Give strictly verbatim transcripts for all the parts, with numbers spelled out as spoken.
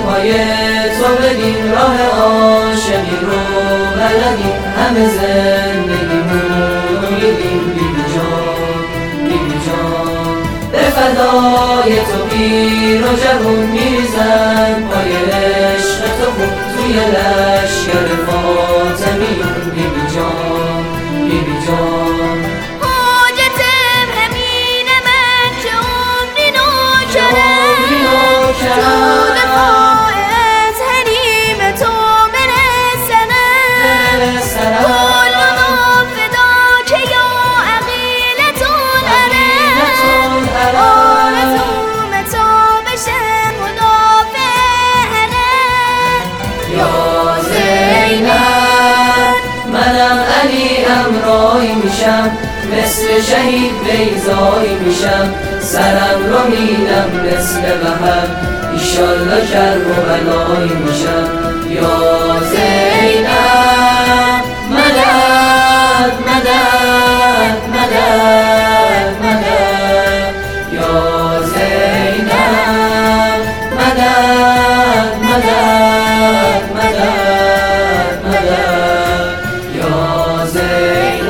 پای تو بدیم، راه عاشقی رو بلدیم، همه زندگیمون میدیم بیبی جان، بیبی جان. به فدای تو پیر و جوون میریزن پای عشق تو خون، توی لشکر فاطمیون بیبی جان، بیبی جان. حاجتم همینه من که عمری نوکرم، تو دفاع از حریم تو برسنم، کل ما فدا که یا عقیلتون عرم، آرزوم تا بشه مدافع حرم. یا زینب منم علی امرایی میشم، مثل شهید بیضایی میشم، سرم رو میدم مثل بحر، ایشالله کرب و بلایی میشم. یا زینب مدد مدد مدد مدد، یا زینب مدد مدد مدد مدد، یا زینب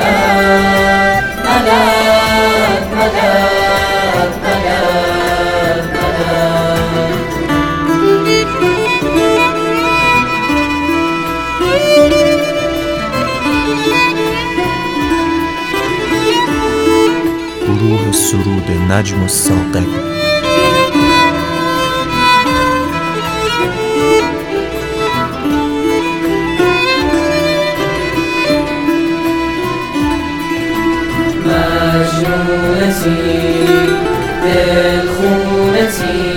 مدد مدد مدد مدد. گروه سرود نجم الثاقب. مجنونتی دل خونتی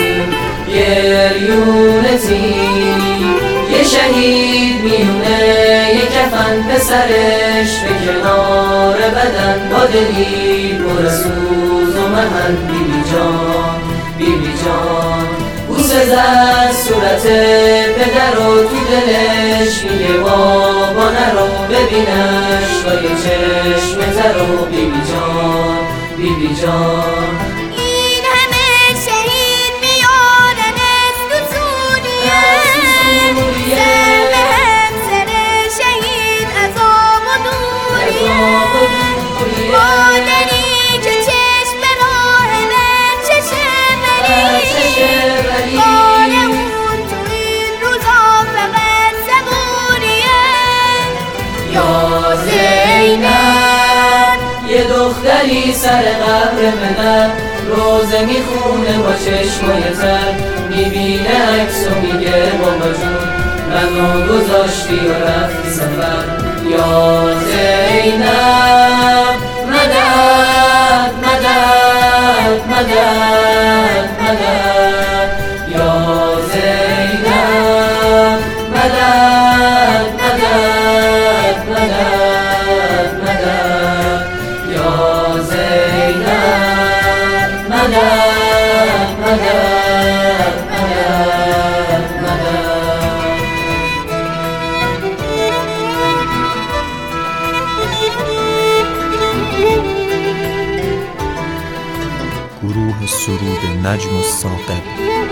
گریونتی، یه شهید میونه یه کفن به سرش، به کنار بدن با دلی پر سوز و محن. بیبی جان، بیبی جان. بوسه زد صورت پدر و تو دلش میگه بابا نرو ببینش با یه چشم ترو. بیبی جان، بیبی جان. این همه شهید میارن از تو سوریه، سر به هم سر شهید عذاب و دوریه، مادری که چشم راه بچشه بری، بار اون تو این روزا فقط صبوریه. یا زینب یه دختری سر قبر پدر، روزه میخونه با چشمای تر، میبینه عکس و میگه بابا جون منو گذاشتی و رفتی سفر. یا زینب مدد مدد مدد مدد، یا زینب مدد مدد مدد مدد، یا زینب مدد مدد مدد مدد. گروه سرود نجم الثاقب.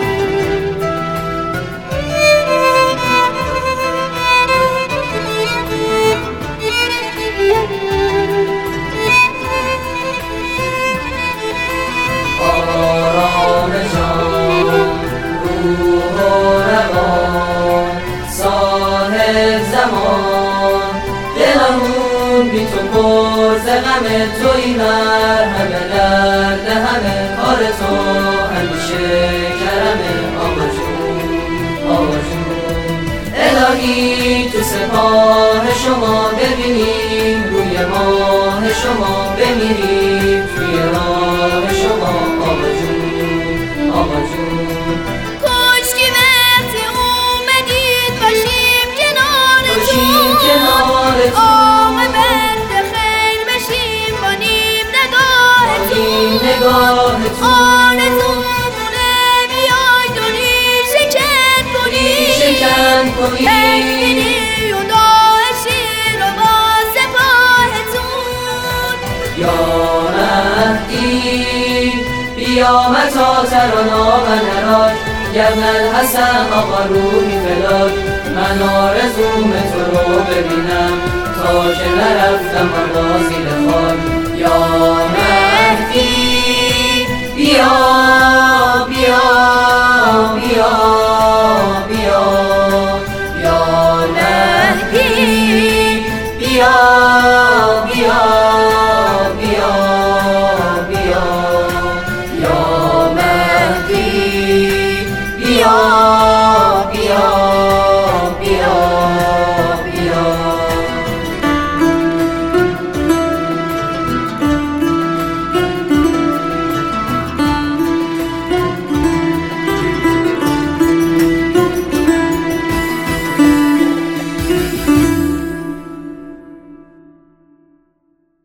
آرام جان، روح و روان، صاحب زمان، دلمون بی تو پر ز غم تویی، مرهم درد همه کار تو همیشه کرم. آقا جون، آقا جون. الهی تو سپاه شما ببینیم روی ماه شما، بمیریم توی راه شما. آقا جون، آقا جون. کاشکی وقتی اومدید باشیم کنارتون، کنارتون. عاقبت خیر بشیم با نیم نگاهتون، نگاهتون. آرزومونه بیاید و ریشه کن کنید، شکن کنید، تکبیری و داعشی رو با سپاهتون. یا مهدی بیا متا ترانا و نراک، ابن الحسن آقا روحی فداک، من آرزوم تو رو ببینم تا که نرفتم آقا زیر خاک. یا مهدی بیا